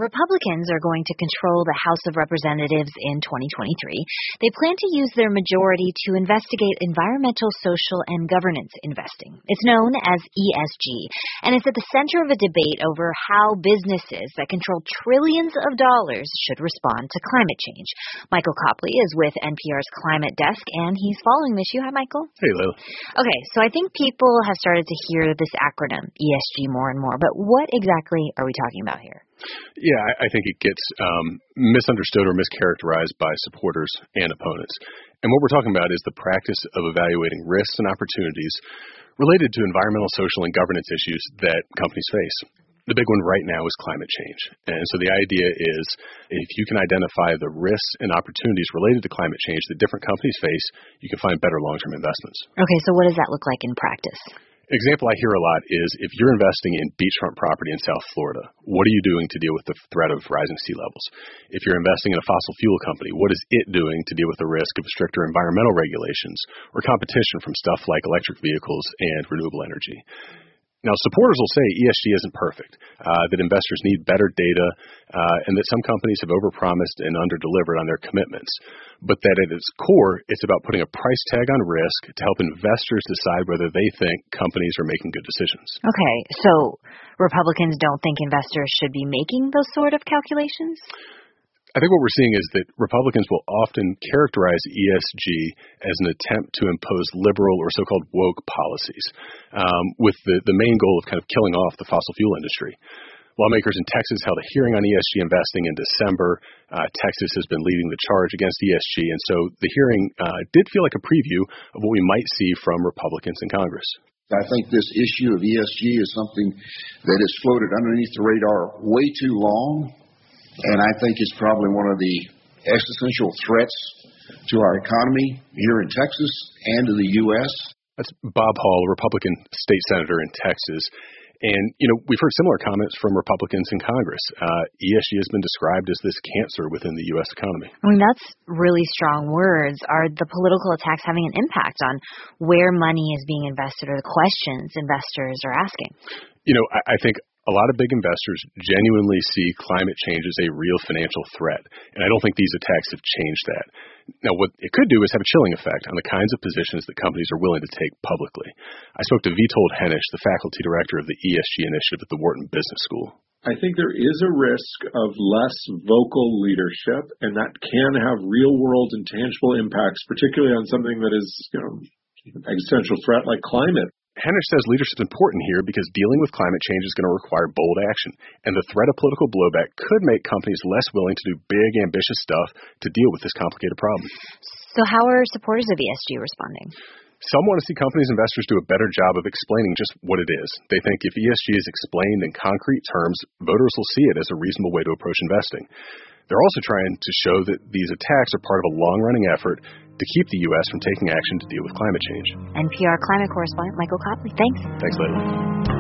Republicans are going to control the House of Representatives in 2023. They plan to use their majority to investigate environmental, social, and governance investing. It's known as ESG, and it's at the center of a debate over how businesses that control trillions of dollars should respond to climate change. Michael Copley is with NPR's Climate Desk, and he's following the issue. Hi, Michael. Hey, Layla. Okay, so I think people have started to hear this acronym, ESG, more and more, but what exactly are we talking about here? Yeah, I think it gets misunderstood or mischaracterized by supporters and opponents. And what we're talking about is the practice of evaluating risks and opportunities related to environmental, social, and governance issues that companies face. The big one right now is climate change. And so the idea is if you can identify the risks and opportunities related to climate change that different companies face, you can find better long-term investments. Okay, so what does that look like in practice? Example I hear a lot is if you're investing in beachfront property in South Florida, what are you doing to deal with the threat of rising sea levels? If you're investing in a fossil fuel company, what is it doing to deal with the risk of stricter environmental regulations or competition from stuff like electric vehicles and renewable energy? Now, supporters will say ESG isn't perfect, that investors need better data, and that some companies have overpromised and underdelivered on their commitments, but that at its core, it's about putting a price tag on risk to help investors decide whether they think companies are making good decisions. Okay, so Republicans don't think investors should be making those sort of calculations? I think what we're seeing is that Republicans will often characterize ESG as an attempt to impose liberal or so-called woke policies, with the main goal of kind of killing off the fossil fuel industry. Lawmakers in Texas held a hearing on ESG investing in December. Texas has been leading the charge against ESG, and so the hearing did feel like a preview of what we might see from Republicans in Congress. I think this issue of ESG is something that has floated underneath the radar way too long. And I think it's probably one of the existential threats to our economy here in Texas and to the U.S. That's Bob Hall, a Republican state senator in Texas. And, we've heard similar comments from Republicans in Congress. ESG has been described as this cancer within the U.S. economy. I mean, that's really strong words. Are the political attacks having an impact on where money is being invested or the questions investors are asking? I think a lot of big investors genuinely see climate change as a real financial threat, and I don't think these attacks have changed that. Now, what it could do is have a chilling effect on the kinds of positions that companies are willing to take publicly. I spoke to Vitold Henisch, the faculty director of the ESG initiative at the Wharton Business School. I think there is a risk of less vocal leadership, and that can have real-world and tangible impacts, particularly on something that is, an existential threat like climate. Henisch says leadership is important here because dealing with climate change is going to require bold action, and the threat of political blowback could make companies less willing to do big, ambitious stuff to deal with this complicated problem. So how are supporters of ESG responding? Some want to see companies and investors do a better job of explaining just what it is. They think if ESG is explained in concrete terms, voters will see it as a reasonable way to approach investing. They're also trying to show that these attacks are part of a long-running effort to keep the U.S. from taking action to deal with climate change. NPR climate correspondent Michael Copley, thanks. Thanks, Layla.